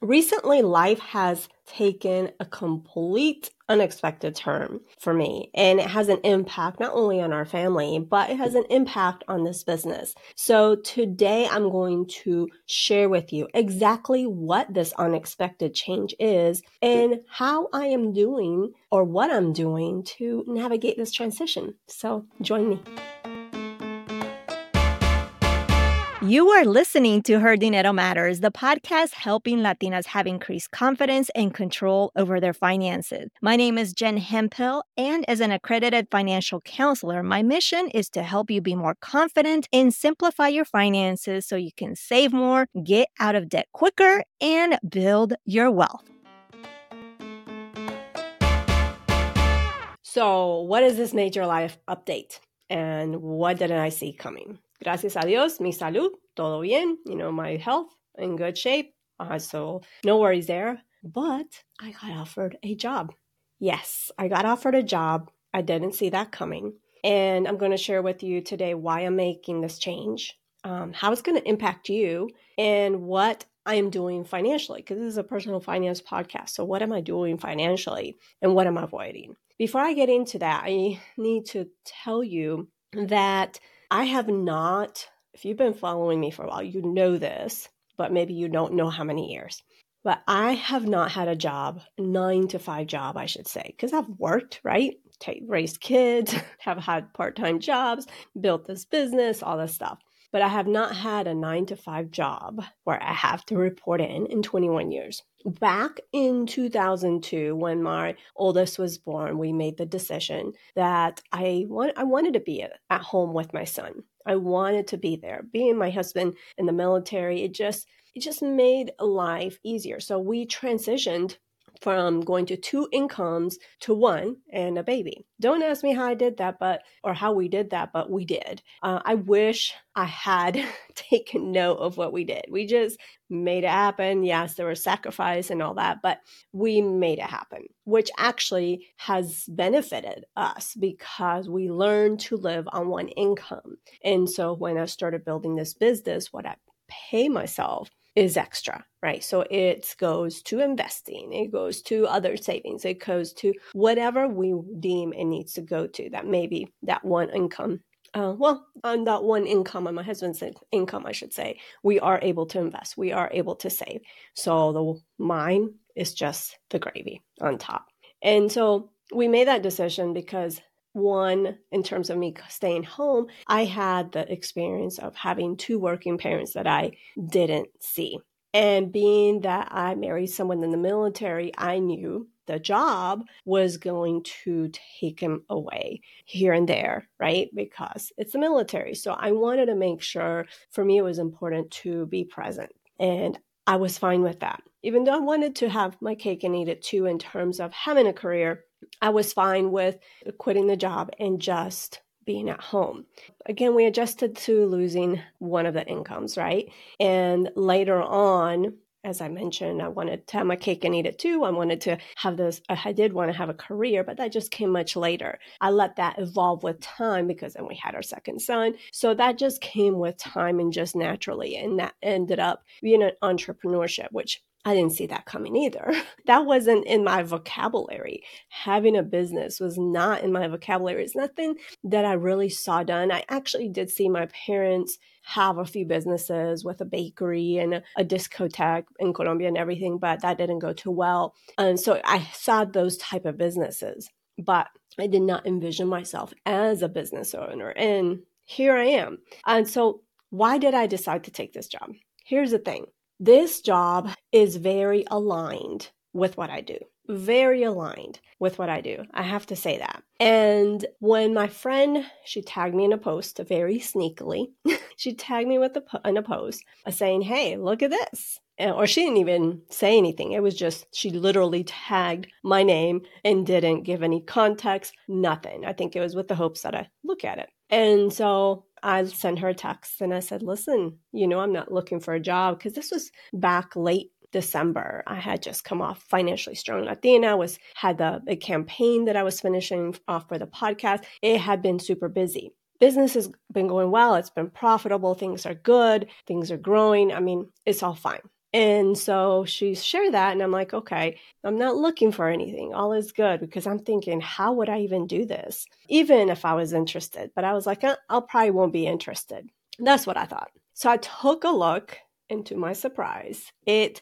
recently life has taken a complete unexpected turn for me, and it has an impact not only on our family, but it has an impact on this business. So today I'm going to share with you exactly what this unexpected change is and how I am doing or what I'm doing to navigate this transition. So join me. You are listening to Her Dinero Matters, the podcast helping Latinas have increased confidence and control over their finances. My name is Jen Hemphill, and as an accredited financial counselor, my mission is to help you be more confident and simplify your finances so you can save more, get out of debt quicker, and build your wealth. So, what is this major life update? And what didn't I see coming? Gracias a Dios, mi salud, todo bien. My health in good shape. So no worries there. But I got offered a job. Yes, I got offered a job. I didn't see that coming. And I'm going to share with you today why I'm making this change, how it's going to impact you, and what I am doing financially, because this is a personal finance podcast. So what am I doing financially and what am I avoiding? Before I get into that, I need to tell you that I have not, if you've been following me for a while, you know this, but maybe you don't know how many years. But I have not had a job, 9-to-5 job, I should say, because I've worked, right? Raised kids, have had part-time jobs, built this business, all this stuff. But I have not had a 9-to-5 job where I have to report in 21 years. Back in 2002, when my oldest was born, we made the decision that I wanted to be at home with my son. I wanted to be there. Being my husband in the military, it just made life easier. So we transitioned from going to 2 incomes to 1 and a baby. Don't ask me how I did that, or how we did that, but we did. I wish I had taken note of what we did. We just made it happen. Yes, there was sacrifice and all that, but we made it happen, which actually has benefited us because we learned to live on 1 income. And so when I started building this business, what I pay myself is extra, right? So it goes to investing, it goes to other savings, it goes to whatever we deem it needs to go to. That maybe that 1 income. On that 1 income, on my husband's income, I should say, we are able to invest, we are able to save. So mine is just the gravy on top. And so we made that decision because, one, in terms of me staying home, I had the experience of having 2 working parents that I didn't see. And being that I married someone in the military, I knew the job was going to take him away here and there, right? Because it's the military. So I wanted to make sure, for me, it was important to be present. And I was fine with that. Even though I wanted to have my cake and eat it too in terms of having a career, I was fine with quitting the job and just being at home. Again, we adjusted to losing one of the incomes, right? And later on, as I mentioned, I wanted to have my cake and eat it too. I wanted to have this, I did want to have a career, but that just came much later. I let that evolve with time because then we had our second son. So that just came with time and just naturally. And that ended up being an entrepreneurship, which I didn't see that coming either. That wasn't in my vocabulary. Having a business was not in my vocabulary. It's nothing that I really saw done. I actually did see my parents have a few businesses with a bakery and a discotheque in Colombia and everything, but that didn't go too well. And so I saw those type of businesses, but I did not envision myself as a business owner. And here I am. And so why did I decide to take this job? Here's the thing. This job is very aligned with what I do. Very aligned with what I do. I have to say that. And when my friend, she tagged me in a post very sneakily. She tagged me in a post saying, hey, look at this. Or she didn't even say anything. It was just, she literally tagged my name and didn't give any context, nothing. I think it was with the hopes that I look at it. And so I sent her a text and I said, listen, I'm not looking for a job, because this was back late December. I had just come off Financially Strong Latina, had a campaign that I was finishing off for the podcast. It had been super busy. Business has been going well. It's been profitable. Things are good. Things are growing. I mean, it's all fine. And so she shared that, and I'm like, okay, I'm not looking for anything. All is good, because I'm thinking, how would I even do this? Even if I was interested. But I was like, I'll probably won't be interested. That's what I thought. So I took a look, and to my surprise, it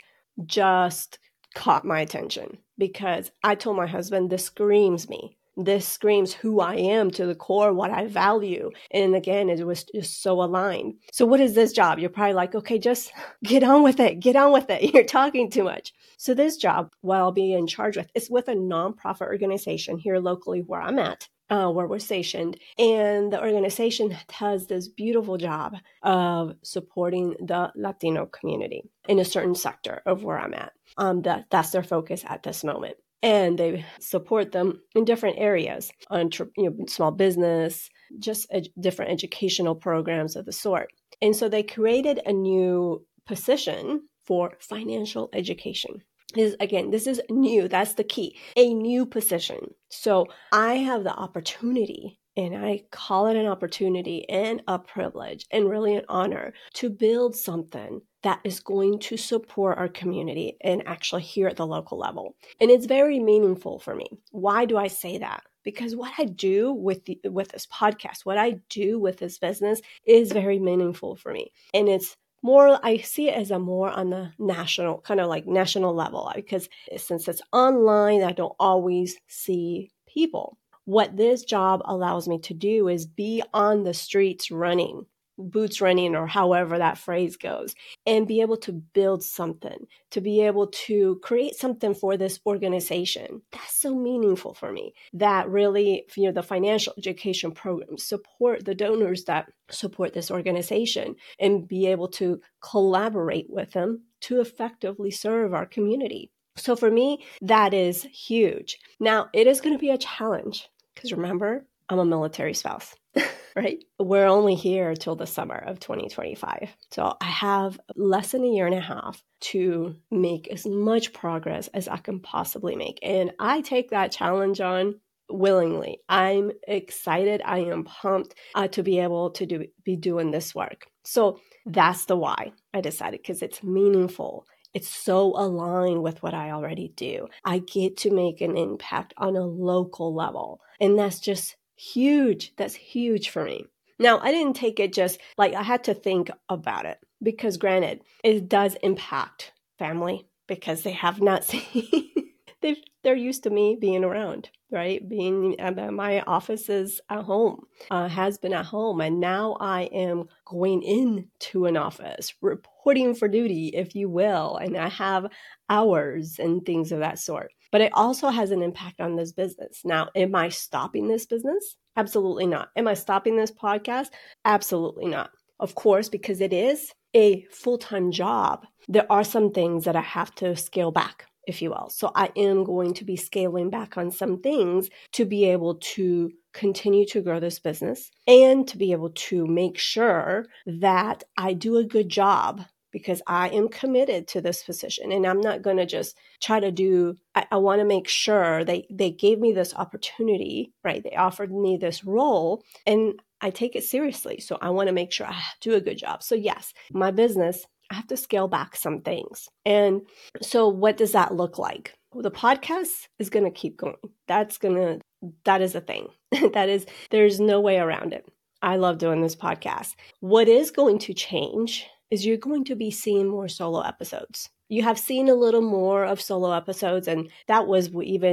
just caught my attention, because I told my husband, this screams me. This screams who I am to the core, what I value. And again, it was just so aligned. So what is this job? You're probably like, okay, just get on with it. Get on with it. You're talking too much. So this job, what I'll be in charge with, is with a nonprofit organization here locally where I'm at. Where we're stationed. And the organization does this beautiful job of supporting the Latino community in a certain sector of where I'm at. That's their focus at this moment. And they support them in different areas, on small business, just different educational programs of the sort. And so they created a new position for financial education. This is new. That's the key. A new position. So I have the opportunity, and I call it an opportunity and a privilege and really an honor, to build something that is going to support our community and actually here at the local level. And it's very meaningful for me. Why do I say that? Because what I do with this podcast, what I do with this business is very meaningful for me. And it's more, I see it as a more on the national, kind of like national level, because since it's online, I don't always see people. What this job allows me to do is be on the streets running, boots running, or however that phrase goes, and be able to build something, to be able to create something for this organization. That's so meaningful for me. That really, the financial education programs support the donors that support this organization, and be able to collaborate with them to effectively serve our community. So for me, that is huge. Now, it is going to be a challenge, because remember, I'm a military spouse. Right? We're only here till the summer of 2025. So I have less than a year and a half to make as much progress as I can possibly make. And I take that challenge on willingly. I'm excited. I am pumped to be able to be doing this work. So that's the why I decided, because it's meaningful. It's so aligned with what I already do. I get to make an impact on a local level. And that's just huge. That's huge for me. Now, I didn't take it just like, I had to think about it, because granted, it does impact family, because they have not seen, they're used to me being around, right? Being my office is at home, has been at home. And now I am going into an office, reporting for duty, if you will. And I have hours and things of that sort. But it also has an impact on this business. Now, am I stopping this business? Absolutely not. Am I stopping this podcast? Absolutely not. Of course, because it is a full-time job, there are some things that I have to scale back, if you will. So I am going to be scaling back on some things to be able to continue to grow this business, and to be able to make sure that I do a good job, because I am committed to this position, and I'm not going to just try to do, I want to make sure they gave me this opportunity, right? They offered me this role, and I take it seriously. So I want to make sure I do a good job. So yes, my business, I have to scale back some things. And so what does that look like? Well, the podcast is going to keep going. That is a thing. There's no way around it. I love doing this podcast. What is going to change is you're going to be seeing more solo episodes. You have seen a little more of solo episodes, and that was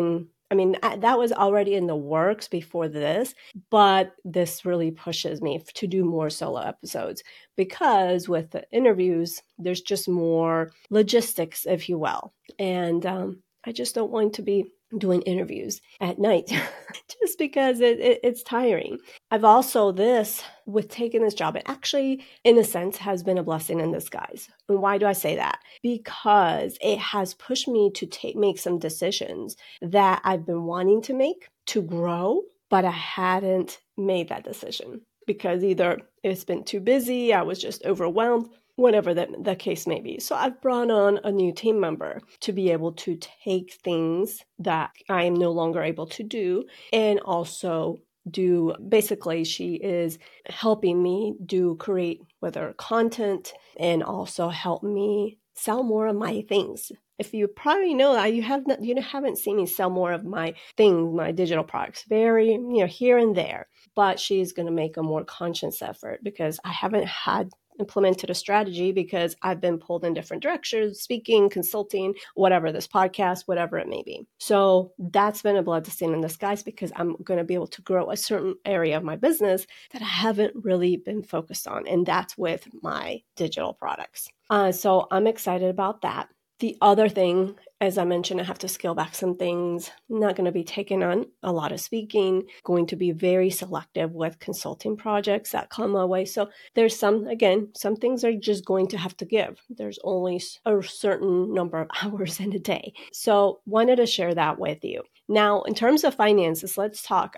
that was already in the works before this, but this really pushes me to do more solo episodes, because with the interviews, there's just more logistics, if you will. And I just don't want to be doing interviews at night just because it's tiring. I've also with taking this job, it actually, in a sense, has been a blessing in disguise. And why do I say that? Because it has pushed me to make some decisions that I've been wanting to make to grow, but I hadn't made that decision because either it's been too busy, I was just overwhelmed, whatever the case may be. So I've brought on a new team member to be able to take things that I am no longer able to do, and also basically she is helping me create whether content, and also help me sell more of my things. If you probably know that you haven't seen me sell more of my things, my digital products, very, here and there. But she's going to make a more conscious effort because I haven't implemented a strategy because I've been pulled in different directions, speaking, consulting, whatever, this podcast, whatever it may be. So that's been a blessing in disguise because I'm going to be able to grow a certain area of my business that I haven't really been focused on. And that's with my digital products. So I'm excited about that. The other thing, as I mentioned, I have to scale back some things. I'm not going to be taking on a lot of speaking, going to be very selective with consulting projects that come my way. So there's some things are just going to have to give. There's only a certain number of hours in a day. So wanted to share that with you. Now, in terms of finances, let's talk.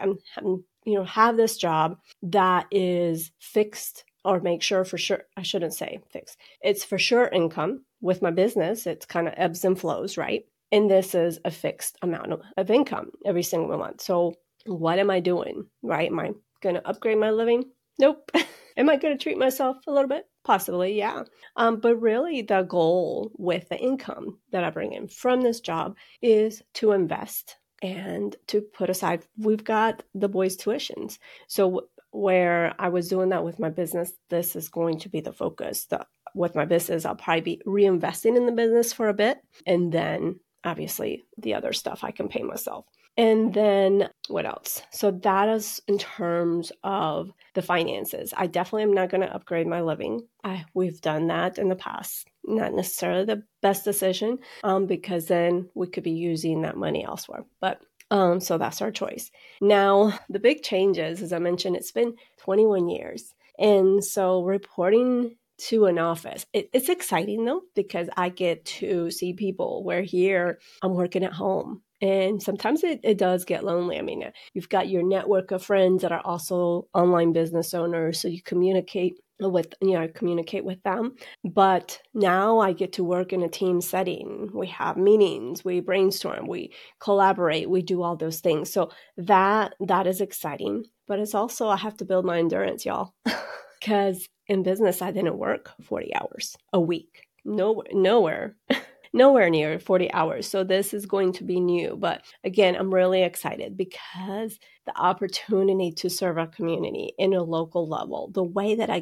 Have this job that is fixed, or make sure for sure, I shouldn't say fixed. It's for sure income. With my business, it's kind of ebbs and flows, right? And this is a fixed amount of income every single month. So what am I doing, right? Am I going to upgrade my living? Nope. Am I going to treat myself a little bit? Possibly, yeah. But really the goal with the income that I bring in from this job is to invest and to put aside. We've got the boys' tuitions. So where I was doing that with my business, this is going to be the focus. With my business, I'll probably be reinvesting in the business for a bit. And then obviously the other stuff I can pay myself. And then what else? So that is in terms of the finances. I definitely am not going to upgrade my living. We've done that in the past. Not necessarily the best decision because then we could be using that money elsewhere. But so that's our choice. Now, the big changes, as I mentioned, it's been 21 years. And so reporting to an office, it's exciting though, because I get to see people where here I'm working at home. And sometimes it does get lonely. I mean, you've got your network of friends that are also online business owners. So you communicate with them. But now I get to work in a team setting. We have meetings, we brainstorm, we collaborate, we do all those things. So that is exciting. But it's also, I have to build my endurance, y'all. Because in business, I didn't work 40 hours a week. Nowhere near 40 hours. So this is going to be new. But again, I'm really excited because the opportunity to serve our community in a local level, the way that I'm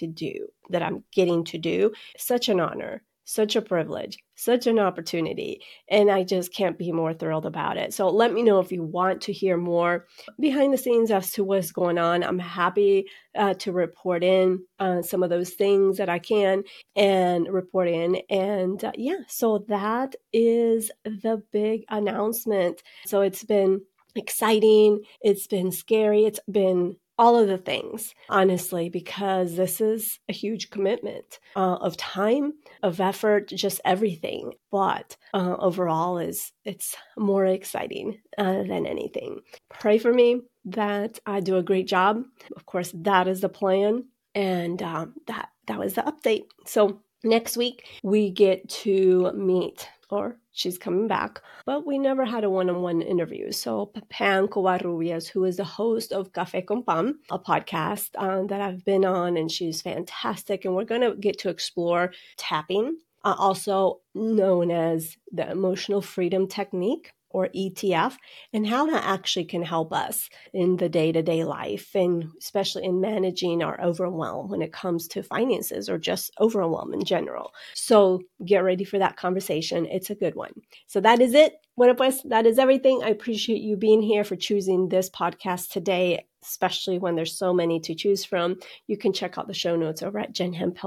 getting to do, such an honor, such a privilege, such an opportunity. And I just can't be more thrilled about it. So let me know if you want to hear more behind the scenes as to what's going on. I'm happy to report in some of those things that I can and report in. And so that is the big announcement. So it's been exciting. It's been scary. It's been all of the things, honestly, because this is a huge commitment of time, of effort, just everything. But overall, it's more exciting than anything. Pray for me that I do a great job. Of course, that is the plan. And that was the update. So next week, we get to meet, or she's coming back, but we never had a one-on-one interview. So Pam Covarrubias, who is the host of Café con Pam, a podcast that I've been on, and she's fantastic. And we're going to get to explore tapping, also known as the emotional freedom technique, or ETF, and how that actually can help us in the day-to-day life, and especially in managing our overwhelm when it comes to finances or just overwhelm in general. So get ready for that conversation. It's a good one. So that is it. Bueno, pues, that is everything. I appreciate you being here, for choosing this podcast today, especially when there's so many to choose from. You can check out the show notes over at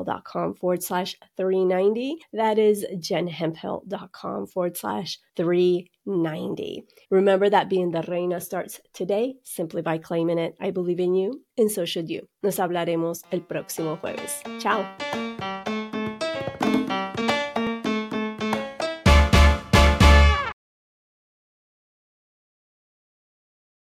jenhemphill.com/390. That is jenhemphill.com/390. Remember that being the reina starts today simply by claiming it. I believe in you, and so should you. Nos hablaremos el próximo jueves. Ciao.